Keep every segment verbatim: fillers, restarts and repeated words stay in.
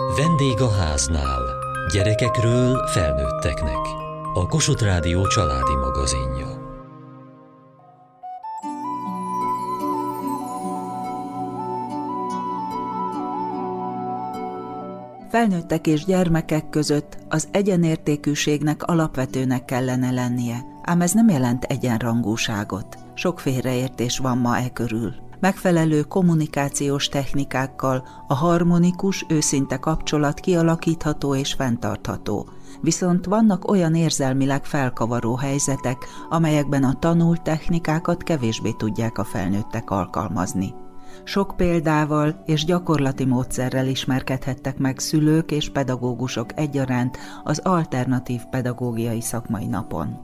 Vendég a háznál. Gyerekekről felnőtteknek. A Kossuth Rádió családi magazinja. Felnőttek és gyermekek között az egyenértékűségnek alapvetőnek kellene lennie, ám ez nem jelent egyenrangúságot. Sok félreértés van ma e körül. Megfelelő kommunikációs technikákkal a harmonikus, őszinte kapcsolat kialakítható és fenntartható. Viszont vannak olyan érzelmileg felkavaró helyzetek, amelyekben a tanult technikákat kevésbé tudják a felnőttek alkalmazni. Sok példával és gyakorlati módszerrel ismerkedhettek meg szülők és pedagógusok egyaránt az alternatív pedagógiai szakmai napon.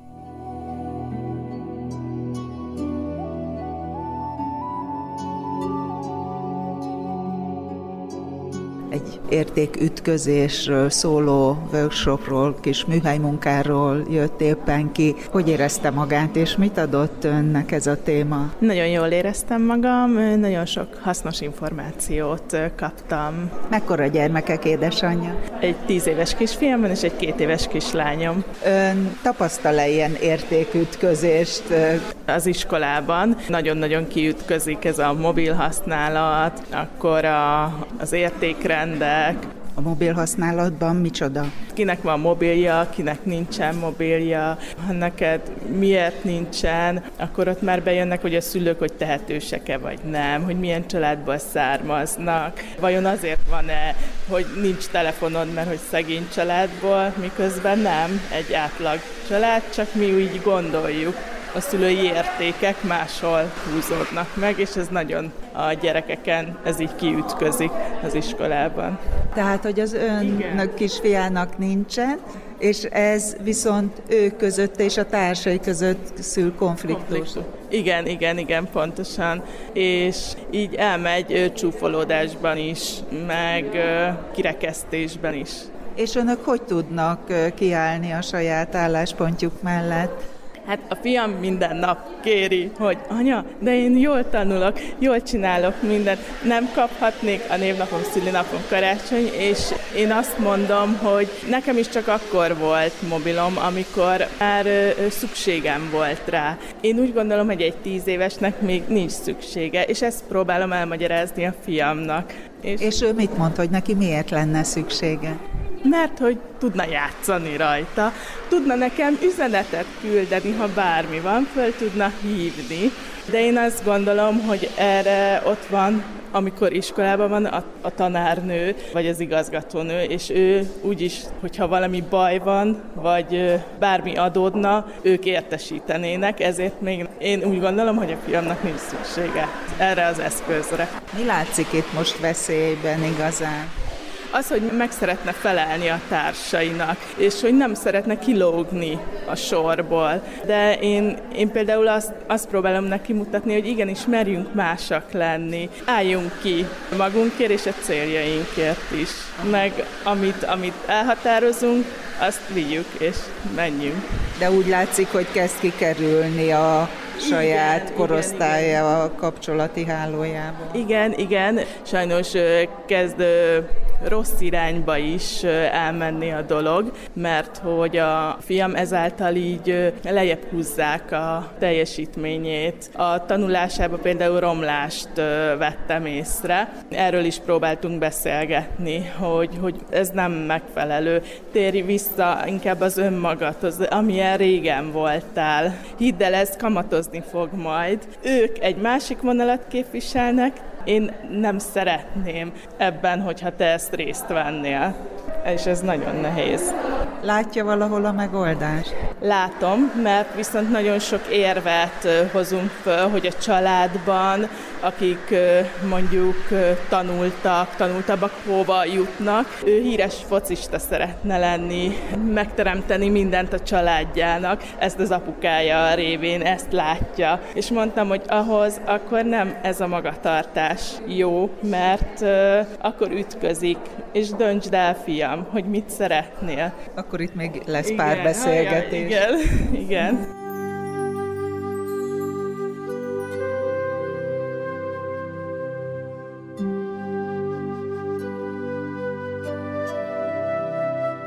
Egy értékütközésről szóló workshopról, kis műhelymunkáról jött éppen ki. Hogy érezte magát, és mit adott önnek ez a téma? Nagyon jól éreztem magam, nagyon sok hasznos információt kaptam. Mekkora gyermekek édesanyja? Egy tíz éves kisfiam van, és egy két éves kislányom. Ön tapasztal-e ilyen értékütközést? Az iskolában nagyon-nagyon kiütközik ez a mobil használat, akkor a, az értékrendek. A mobil használatban micsoda? Kinek van mobilja, kinek nincsen mobilja, ha neked miért nincsen, akkor ott már bejönnek, hogy a szülők, hogy tehetősek-e vagy nem, hogy milyen családból származnak. Vajon azért van-e, hogy nincs telefonod, mert hogy szegény családból, miközben nem egy átlag család, csak mi úgy gondoljuk. A szülői értékek máshol húzódnak meg, és ez nagyon a gyerekeken, ez így kiütközik az iskolában. Tehát, hogy az önök kisfiának nincsen, és ez viszont ő között és a társai között szül konfliktus. konfliktus. Igen, igen, igen, pontosan. És így elmegy ő, csúfolódásban is, meg kirekesztésben is. És önök hogy tudnak kiállni a saját álláspontjuk mellett? Hát a fiam minden nap kéri, hogy anya, de én jól tanulok, jól csinálok mindent, nem kaphatnék a névnapom, szülinapom, karácsony, és én azt mondom, hogy nekem is csak akkor volt mobilom, amikor már szükségem volt rá. Én úgy gondolom, hogy egy tíz évesnek még nincs szüksége, és ezt próbálom elmagyarázni a fiamnak. És, és ő mit mond, hogy neki miért lenne szüksége? Mert hogy tudna játszani rajta, tudna nekem üzenetet küldeni, ha bármi van, föl tudna hívni. De én azt gondolom, hogy erre ott van, amikor iskolában van a, a tanárnő, vagy az igazgatónő, és ő úgyis, hogyha valami baj van, vagy bármi adódna, ők értesítenének, ezért még én úgy gondolom, hogy a fiamnak nincs szüksége erre az eszközre. Mi látszik itt most veszélyben igazán? Az, hogy meg szeretne felelni a társainak, és hogy nem szeretne kilógni a sorból. De én, én például azt, azt próbálom neki mutatni, hogy igenis merjünk másak lenni. Álljunk ki magunkért és a céljainkért is. Meg amit, amit elhatározunk, azt vigyük és menjünk. De úgy látszik, hogy kezd kikerülni a saját igen, korosztálya igen, igen. a kapcsolati hálójába. Igen, igen. Sajnos kezd rossz irányba is elmenni a dolog, mert hogy a fiam ezáltal így lejjebb húzzák a teljesítményét. A tanulásában például romlást vettem észre. Erről is próbáltunk beszélgetni, hogy, hogy ez nem megfelelő. Térj vissza inkább az önmagadhoz, amilyen régen voltál. Hidd el, ez kamatozni fog majd. Ők egy másik vonalat képviselnek, én nem szeretném ebben, hogyha te ezt részt vennél. És ez nagyon nehéz. Látja valahol a megoldást? Látom, mert viszont nagyon sok érvet hozunk föl, hogy a családban, akik mondjuk tanultak, tanultabbak hova jutnak, ő híres focista szeretne lenni, megteremteni mindent a családjának, ezt az apukája révén, ezt látja. És mondtam, hogy ahhoz akkor nem ez a magatartás jó, mert akkor ütközik, és döntsd el, fiam, hogy mit szeretnél. Akkor itt még lesz igen, pár beszélgetés. Igen, igen.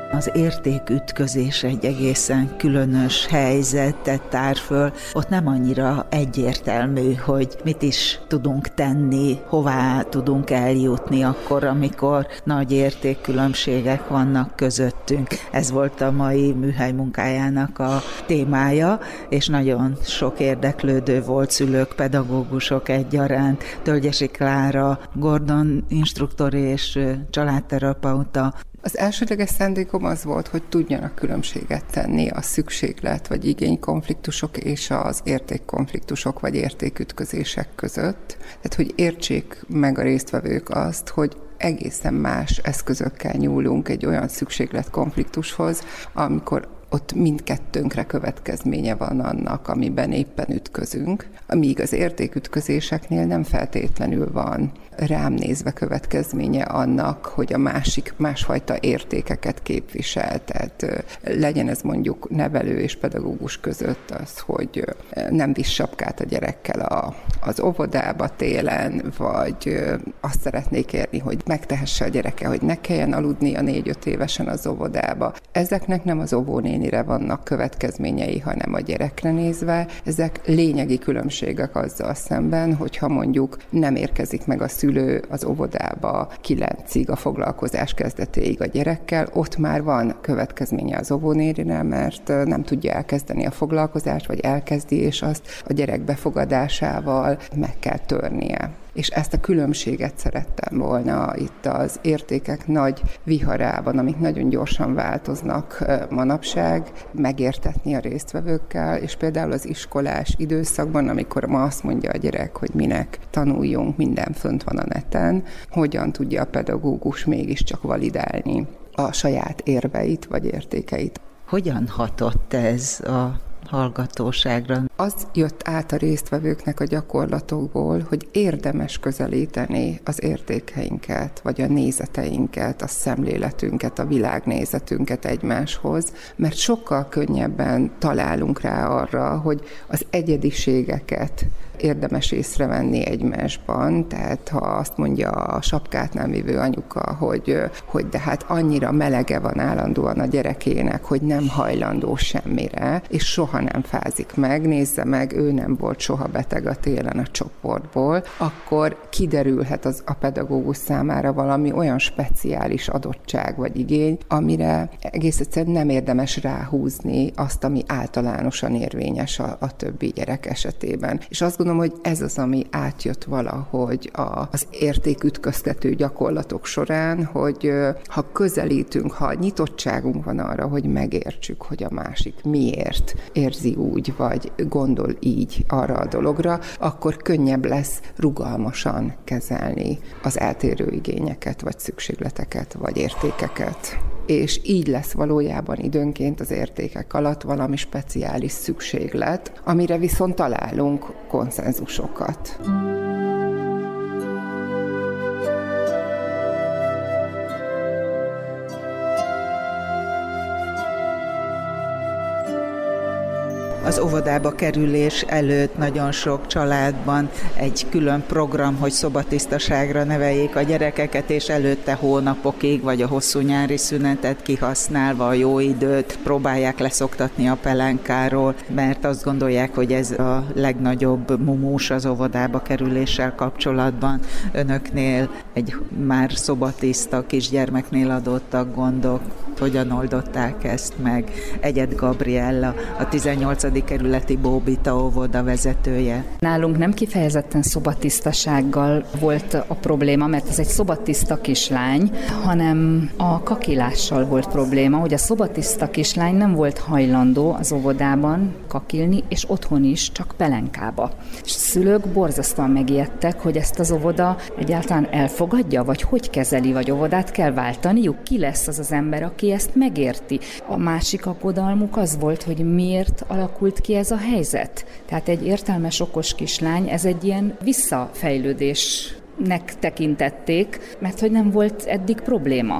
Az értékütközés egy egészen különös helyzetet tár föl. Ott nem annyira egyértelmű, hogy mit is tudunk tenni, hová tudunk eljutni akkor, amikor nagy értékkülönbségek vannak közöttünk. Ez volt a mai műhely munkájának a témája, és nagyon sok érdeklődő volt, szülők, pedagógusok egyaránt. Tölgyesi Klára, Gordon instruktor és családterapeuta. Az elsődleges szándékom az volt, hogy tudjanak különbséget tenni a szükséglet vagy igénykonfliktusok és az értékkonfliktusok vagy értékütközések között. Tehát, hogy értsék meg a résztvevők azt, hogy egészen más eszközökkel nyúlunk egy olyan szükségletkonfliktushoz, amikor ott mindkettőnkre következménye van annak, amiben éppen ütközünk, amíg az értékütközéseknél nem feltétlenül van rám nézve következménye annak, hogy a másik másfajta értékeket képvisel. Tehát legyen ez mondjuk nevelő és pedagógus között az, hogy nem visz sapkát a gyerekkel a, az óvodába télen, vagy azt szeretnék érni, hogy megtehesse a gyereke, hogy ne kelljen aludni a négy-öt évesen az óvodába. Ezeknek nem az óvónénire vannak következményei, hanem a gyerekre nézve. Ezek lényegi különbségek azzal szemben, hogyha mondjuk nem érkezik meg a szülő az óvodába kilencig a foglalkozás kezdetéig a gyerekkel, ott már van következménye az óvónénire, mert nem tudja elkezdeni a foglalkozást, vagy elkezdi, és azt a gyerek befogadásával meg kell törnie. És ezt a különbséget szerettem volna itt az értékek nagy viharában, amik nagyon gyorsan változnak manapság, megértetni a résztvevőkkel, és például az iskolás időszakban, amikor ma azt mondja a gyerek, hogy minek tanuljunk, minden fönt van a neten, hogyan tudja a pedagógus mégiscsak validálni a saját érveit vagy értékeit. Hogyan hatott ez a hallgatóságra? Az jött át a résztvevőknek a gyakorlatokból, hogy érdemes közelíteni az értékeinket, vagy a nézeteinket, a szemléletünket, a világnézetünket egymáshoz, mert sokkal könnyebben találunk rá arra, hogy az egyediségeket érdemes észrevenni egymásban, tehát ha azt mondja a sapkát nem vivő anyuka, hogy, hogy de hát annyira melege van állandóan a gyerekének, hogy nem hajlandó semmire, és soha nem fázik meg, nézze meg, ő nem volt soha beteg a télen a csoportból, akkor kiderülhet az a pedagógus számára valami olyan speciális adottság vagy igény, amire egész egyszerűen nem érdemes ráhúzni azt, ami általánosan érvényes a, a többi gyerek esetében. És azt gondolom, hogy ez az, ami átjött valahogy a, az értékütköztető gyakorlatok során, hogy ha közelítünk, ha nyitottságunk van arra, hogy megértsük, hogy a másik miért érzi úgy, vagy gondol így arra a dologra, akkor könnyebb lesz rugalmasan kezelni az eltérő igényeket, vagy szükségleteket, vagy értékeket. És így lesz valójában időnként az értékek alatt valami speciális szükséglet, amire viszont találunk konszenzusokat. Az óvodába kerülés előtt nagyon sok családban egy külön program, hogy szobatisztaságra neveljék a gyerekeket, és előtte hónapokig, vagy a hosszú nyári szünetet kihasználva a jó időt próbálják leszoktatni a pelenkáról, mert azt gondolják, hogy ez a legnagyobb mumus az óvodába kerüléssel kapcsolatban. Önöknél egy már szobatiszta kisgyermeknél adottak gondok, hogyan oldották ezt meg? Egyed Gabriella, a tizennyolcadik kerületi Bóbita óvoda vezetője. Nálunk nem kifejezetten szobatisztasággal volt a probléma, mert ez egy szobatiszta kislány, hanem a kakilással volt probléma, hogy a szobatiszta kislány nem volt hajlandó az óvodában kakilni, és otthon is csak pelenkába. És szülők borzasztóan megijedtek, hogy ezt az óvoda egyáltalán elfogadja, vagy hogy kezeli, vagy óvodát kell váltaniuk, ki lesz az az ember, aki ezt megérti. A másik aggodalmuk az volt, hogy miért alakult ki ez a helyzet. Tehát egy értelmes, okos kislány, ez egy ilyen visszafejlődésnek tekintették, mert hogy nem volt eddig probléma.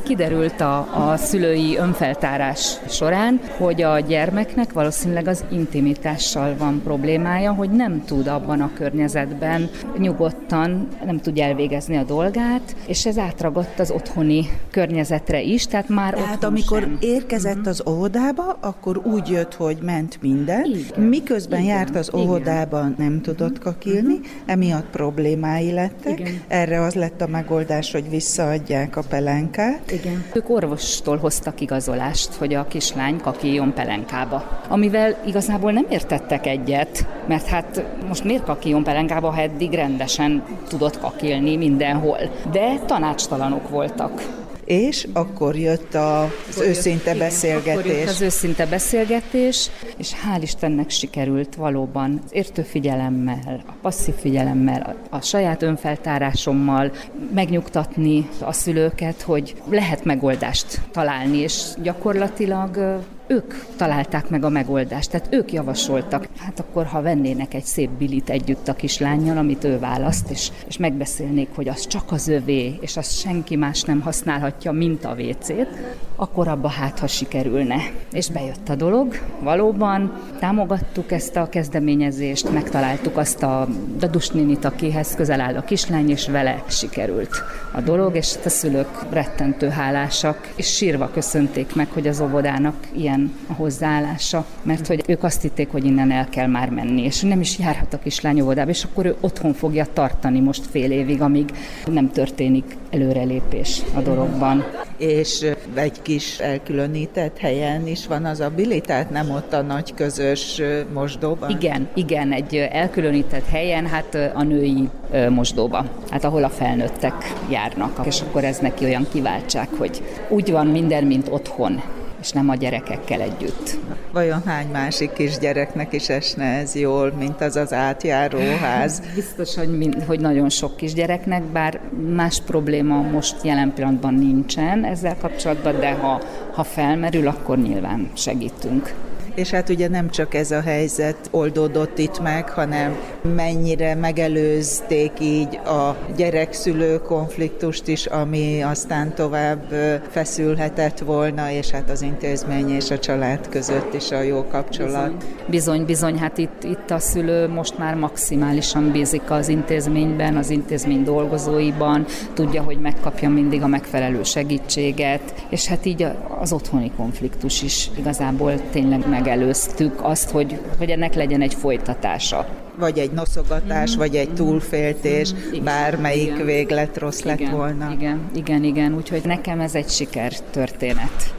kiderült a, a szülői önfeltárás során, hogy a gyermeknek valószínűleg az intimitással van problémája, hogy nem tud abban a környezetben nyugodtan, nem tudja elvégezni a dolgát, és ez átragadt az otthoni környezetre is, tehát már tehát otthon amikor sem. érkezett uh-huh. az óvodába, akkor úgy jött, hogy ment minden, igen. miközben igen. járt az óvodában, nem tudott kakilni, uh-huh. emiatt problémái lettek. Igen. Erre az lett a megoldás, hogy visszaadják a pelenkát. Igen. Ők orvostól hoztak igazolást, hogy a kislány kakiljon pelenkába. Amivel igazából nem értettek egyet, mert hát most miért kakiljon pelenkába, ha eddig rendesen tudott kakilni mindenhol. De tanácstalanok voltak. És akkor jött az őszinte beszélgetés. Akkor jött az őszinte beszélgetés, és hál' Istennek sikerült valóban az értő figyelemmel, a passzív figyelemmel, a, a saját önfeltárásommal megnyugtatni a szülőket, hogy lehet megoldást találni, és gyakorlatilag ők találták meg a megoldást, tehát ők javasoltak. Hát akkor, ha vennének egy szép bilit együtt a kislánnyal, amit ő választ, és, és megbeszélnék, hogy az csak az övé, és azt senki más nem használhatja, mint a vécét, akkor abba hát, ha sikerülne. És bejött a dolog, valóban támogattuk ezt a kezdeményezést, megtaláltuk azt a dadusnénit, akihez közel áll a kislány, és vele sikerült a dolog, és a szülők rettentő hálásak, és sírva köszönték meg, hogy az óvodának ilyen a hozzáállása, mert hogy ők azt hitték, hogy innen el kell már menni, és nem is járhat a kislány óvodába, és akkor ő otthon fogja tartani most fél évig, amíg nem történik előrelépés a dologban. És egy kis elkülönített helyen is van az a bili, tehát nem ott a nagy közös mosdóban? Igen, igen, egy elkülönített helyen, hát a női mosdóba, hát ahol a felnőttek járnak, és akkor ez neki olyan kiváltság, hogy úgy van minden, mint otthon, és nem a gyerekekkel együtt. Vajon hány másik kisgyereknek is esne ez jól, mint az az átjáróház? Biztos, hogy, mind, hogy nagyon sok kisgyereknek, bár más probléma most jelen pillanatban nincsen ezzel kapcsolatban, de ha, ha felmerül, akkor nyilván segítünk. És hát ugye nem csak ez a helyzet oldódott itt meg, hanem mennyire megelőzték így a gyerek-szülő konfliktust is, ami aztán tovább feszülhetett volna, és hát az intézmény és a család között is a jó kapcsolat. Bizony, bizony, bizony hát itt, itt a szülő most már maximálisan bízik az intézményben, az intézmény dolgozóiban, tudja, hogy megkapja mindig a megfelelő segítséget, és hát így az otthoni konfliktus is igazából tényleg megelőztük azt, hogy, hogy ennek legyen egy folytatása. Vagy egy noszogatás, mm. vagy egy túlféltés, mm. bármelyik igen. véglet rossz igen. lett volna. Igen, igen, igen, úgyhogy nekem ez egy sikertörténet.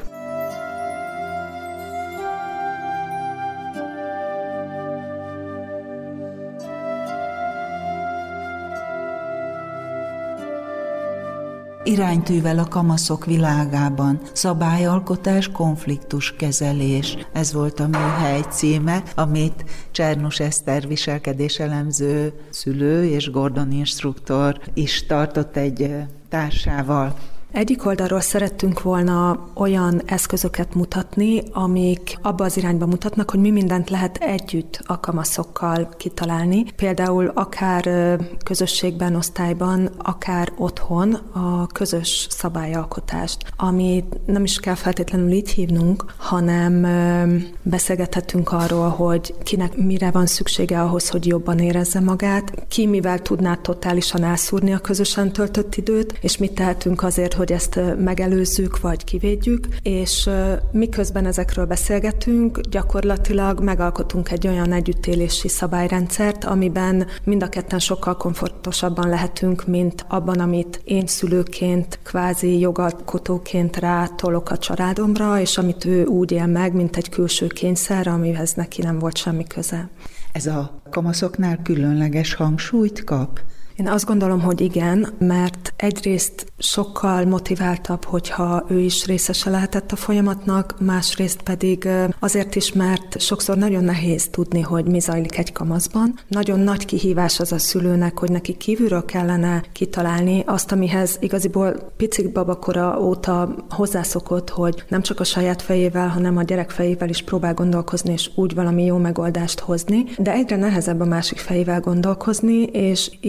Iránytűvel a kamaszok világában, szabályalkotás, konfliktuskezelés. Ez volt a műhely címe, amit Csernus Eszter viselkedéselemző szülő és Gordon instruktor is tartott egy társával. Egyik oldalról szerettünk volna olyan eszközöket mutatni, amik abba az irányba mutatnak, hogy mi mindent lehet együtt a kamaszokkal kitalálni. Például akár közösségben, osztályban, akár otthon a közös szabályalkotást, ami nem is kell feltétlenül így hívnunk, hanem beszélgethetünk arról, hogy kinek mire van szüksége ahhoz, hogy jobban érezze magát, ki mivel tudná totálisan elszúrni a közösen töltött időt, és mit tehetünk azért, hogy ezt megelőzzük, vagy kivédjük, és miközben ezekről beszélgetünk, gyakorlatilag megalkotunk egy olyan együttélési szabályrendszert, amiben mind a ketten sokkal komfortosabban lehetünk, mint abban, amit én szülőként, kvázi jogalkotóként rátolok a családomra, és amit ő úgy él meg, mint egy külső kényszer, amihez neki nem volt semmi köze. Ez a kamaszoknál különleges hangsúlyt kap? Én azt gondolom, hogy igen, mert egyrészt sokkal motiváltabb, hogyha ő is részese lehetett a folyamatnak, másrészt pedig azért is, mert sokszor nagyon nehéz tudni, hogy mi zajlik egy kamaszban. Nagyon nagy kihívás az a szülőnek, hogy neki kívülről kellene kitalálni azt, amihez igaziból picik babakora óta hozzászokott, hogy nem csak a saját fejével, hanem a gyerek fejével is próbál gondolkozni, és úgy valami jó megoldást hozni, de egyre nehezebb a másik fejével gondolkozni, és igaziból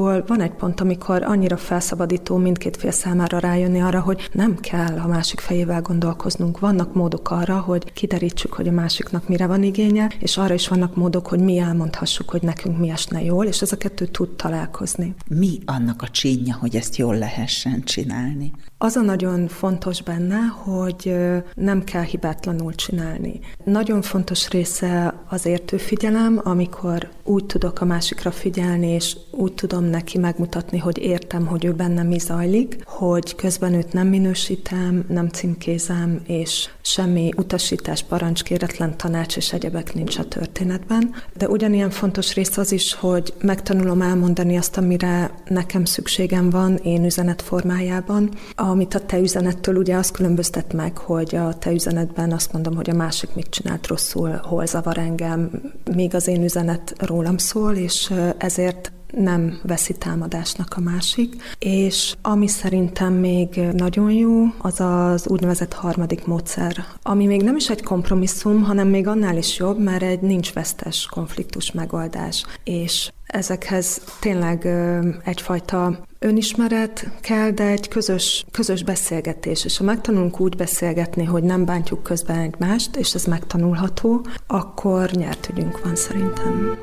igazából van egy pont, amikor annyira felszabadító mindkét fél számára rájönni arra, hogy nem kell a másik fejével gondolkoznunk. Vannak módok arra, hogy kiderítsük, hogy a másiknak mire van igénye, és arra is vannak módok, hogy mi elmondhassuk, hogy nekünk mi esne jól, és ez a kettő tud találkozni. Mi annak a csínja, hogy ezt jól lehessen csinálni? Az a nagyon fontos benne, hogy nem kell hibátlanul csinálni. Nagyon fontos része az értő figyelem, amikor úgy tudok a másikra figyelni, és úgy tudom neki megmutatni, hogy értem, hogy ő bennem mi zajlik, hogy közben őt nem minősítem, nem címkézem, és semmi utasítás, parancs, kéretlen tanács és egyebek nincs a történetben. De ugyanilyen fontos rész az is, hogy megtanulom elmondani azt, amire nekem szükségem van én üzenet formájában. Amit a te üzenettől ugye azt különböztet meg, hogy a te üzenetben azt mondom, hogy a másik mit csinált rosszul, hol zavar engem, míg az én üzenet rólam szól, és ezért nem veszi támadásnak a másik. És ami szerintem még nagyon jó, az az úgynevezett harmadik módszer, ami még nem is egy kompromisszum, hanem még annál is jobb, mert egy nincs vesztes konfliktus megoldás. És ezekhez tényleg egyfajta önismeret kell, de egy közös, közös beszélgetés. És ha megtanulunk úgy beszélgetni, hogy nem bántjuk közben egymást, és ez megtanulható, akkor nyert ügyünk van szerintem.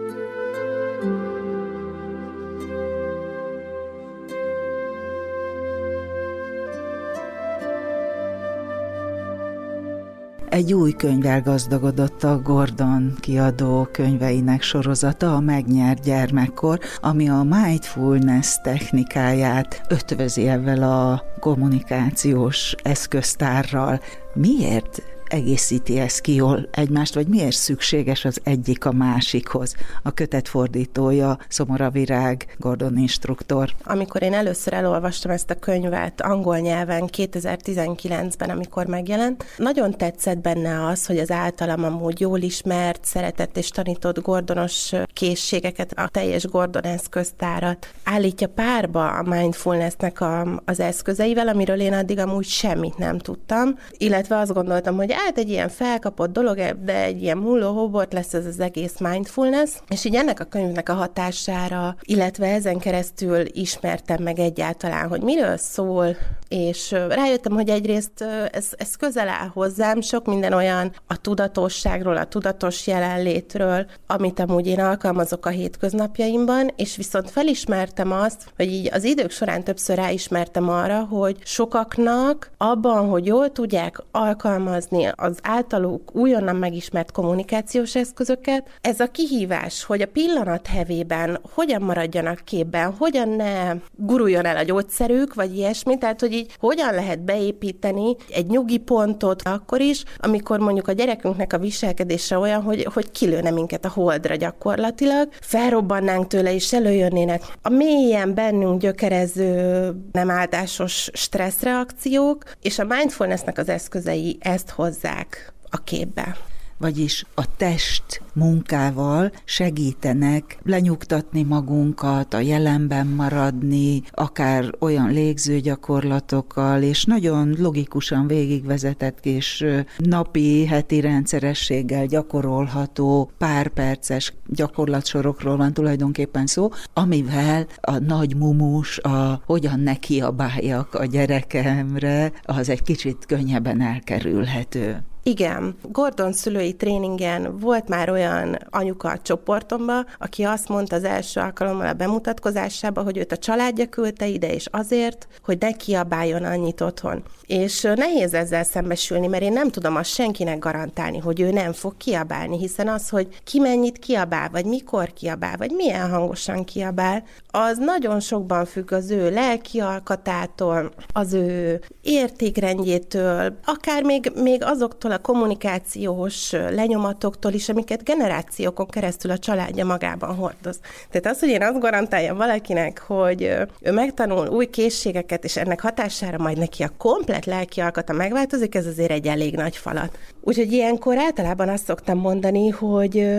Egy új könyvvel gazdagodott a Gordon kiadó könyveinek sorozata, a Megnyert gyermekkor, ami a mindfulness technikáját ötvözi ezzel a kommunikációs eszköztárral. Miért egészíti ezt ki jól egymást, vagy miért szükséges az egyik a másikhoz? A kötet fordítója Szomora Virág, Gordon instruktor. Amikor én először elolvastam ezt a könyvet angol nyelven kétezer-tizenkilencben, amikor megjelent, nagyon tetszett benne az, hogy az általam amúgy jól ismert, szeretett és tanított gordonos készségeket, a teljes Gordon eszköztárat állítja párba a mindfulnessnek a, az eszközeivel, amiről én addig amúgy semmit nem tudtam, illetve azt gondoltam, hogy hát egy ilyen felkapott dolog, de egy ilyen mulló hobort lesz ez az egész mindfulness, és így ennek a könyvnek a hatására, illetve ezen keresztül ismertem meg egyáltalán, hogy miről szól, és rájöttem, hogy egyrészt ez, ez közel áll hozzám, sok minden olyan a tudatosságról, a tudatos jelenlétről, amit amúgy én alkalmazok a hétköznapjaimban, és viszont felismertem azt, hogy így az idők során többször ráismertem arra, hogy sokaknak abban, hogy jól tudják alkalmazni az általuk újonnan megismert kommunikációs eszközöket, ez a kihívás, hogy a pillanat hevében hogyan maradjanak képben, hogyan ne guruljon el a gyógyszerük, vagy ilyesmi, tehát hogy így hogyan lehet beépíteni egy nyugi pontot akkor is, amikor mondjuk a gyerekünknek a viselkedése olyan, hogy, hogy kilőne minket a holdra gyakorlatilag, felrobbannánk tőle, és előjönnének a mélyen bennünk gyökerező nem áldásos stresszreakciók, és a mindfulnessnek az eszközei ezt hozzák a képbe. Vagyis a test munkával segítenek lenyugtatni magunkat, a jelenben maradni, akár olyan légzőgyakorlatokkal, és nagyon logikusan végigvezetett és napi, heti rendszerességgel gyakorolható pár perces gyakorlatsorokról van tulajdonképpen szó, amivel a nagy mumus, a hogyan ne kiabáljak a gyerekemre, az egy kicsit könnyebben elkerülhető. Igen. Gordon szülői tréningen volt már olyan anyuka a csoportomban, aki azt mondta az első alkalommal a bemutatkozásában, hogy őt a családja küldte ide, és azért, hogy ne kiabáljon annyit otthon. És nehéz ezzel szembesülni, mert én nem tudom azt senkinek garantálni, hogy ő nem fog kiabálni, hiszen az, hogy ki mennyit kiabál, vagy mikor kiabál, vagy milyen hangosan kiabál, az nagyon sokban függ az ő lelki alkatától, az ő értékrendjétől, akár még, még azoktól a kommunikációs lenyomatoktól is, amiket generációkon keresztül a családja magában hordoz. Tehát az, hogy én azt garantáljam valakinek, hogy ő megtanul új készségeket, és ennek hatására majd neki a komplet lelki alkata megváltozik, ez azért egy elég nagy falat. Úgyhogy ilyenkor általában azt szoktam mondani, hogy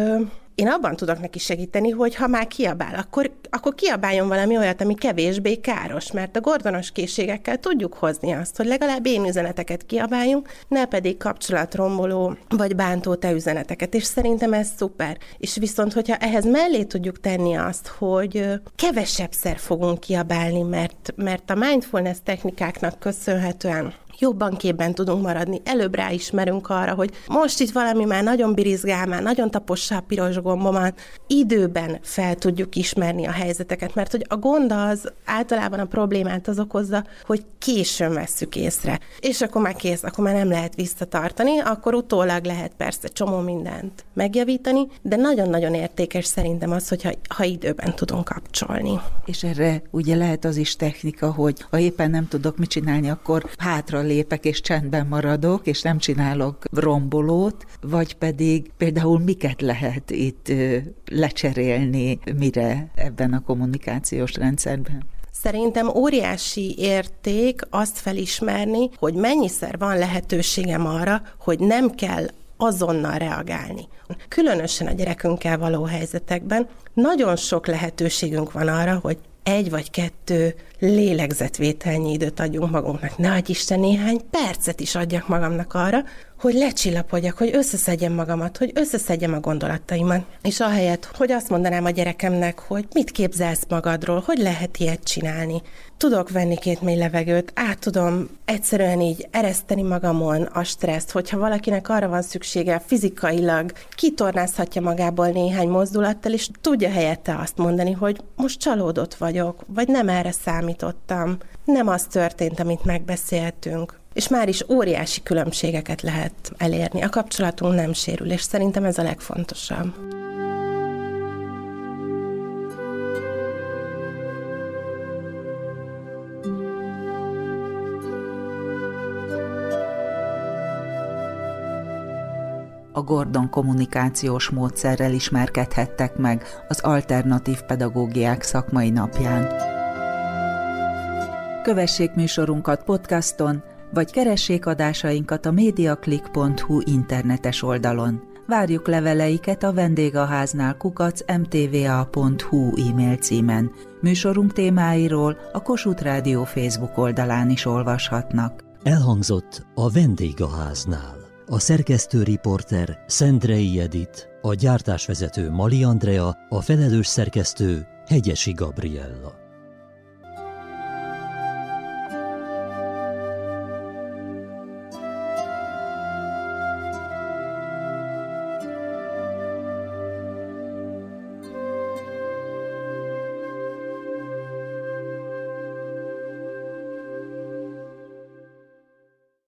én abban tudok neki segíteni, hogy ha már kiabál, akkor, akkor kiabáljon valami olyat, ami kevésbé káros, mert a gordonos készségekkel tudjuk hozni azt, hogy legalább én üzeneteket kiabáljunk, ne pedig kapcsolatromboló vagy bántó te üzeneteket, és szerintem ez szuper. És viszont, hogyha ehhez mellé tudjuk tenni azt, hogy kevesebbszer fogunk kiabálni, mert, mert a mindfulness technikáknak köszönhetően jobban képben tudunk maradni, előbb ráismerünk arra, hogy most itt valami már nagyon birizgál, már nagyon tapossa a piros gombomat, időben fel tudjuk ismerni a helyzeteket, mert hogy a gond az általában a problémát az okozza, hogy későn vesszük észre. És akkor már kész, akkor már nem lehet visszatartani, akkor utólag lehet persze csomó mindent megjavítani, de nagyon-nagyon értékes szerintem az, hogyha ha időben tudunk kapcsolni. És erre ugye lehet az is technika, hogy ha éppen nem tudok mit csinálni, akkor hátra lépek és csendben maradok, és nem csinálok rombolót, vagy pedig például miket lehet itt lecserélni, mire ebben a kommunikációs rendszerben? Szerintem óriási érték azt felismerni, hogy mennyiszer van lehetőségem arra, hogy nem kell azonnal reagálni. Különösen a gyerekünkkel való helyzetekben nagyon sok lehetőségünk van arra, hogy egy vagy kettő lélegzetvételnyi időt adjunk magunknak. Ne adj Isten, néhány percet is adjak magamnak arra, hogy lecsillapodjak, hogy összeszedjem magamat, hogy összeszedjem a gondolataimat. És ahelyett, hogy azt mondanám a gyerekemnek, hogy mit képzelsz magadról, hogy lehet ilyet csinálni. Tudok venni két mély levegőt, át tudom egyszerűen így ereszteni magamon a stresszt, hogyha valakinek arra van szüksége fizikailag, kitornázhatja magából néhány mozdulattal, és tudja helyette azt mondani, hogy most csalódott vagyok, vagy nem erre számítottam, nem az történt, amit megbeszéltünk. És már is óriási különbségeket lehet elérni. A kapcsolatunk nem sérül, és szerintem ez a legfontosabb. A Gordon kommunikációs módszerrel ismerkedhettek meg az alternatív pedagógiák szakmai napján. Kövessék műsorunkat podcaston, vagy keressék adásainkat a mediaclick pont hu internetes oldalon. Várjuk leveleiket a vendégháznál kukac em té vé á pont hu e-mail címen. Műsorunk témáiról a Kossuth Rádió Facebook oldalán is olvashatnak. Elhangzott a vendégháznál. A szerkesztő riporter Szendrei Edit, a gyártásvezető Mali Andrea, a felelős szerkesztő Hegyesi Gabriella.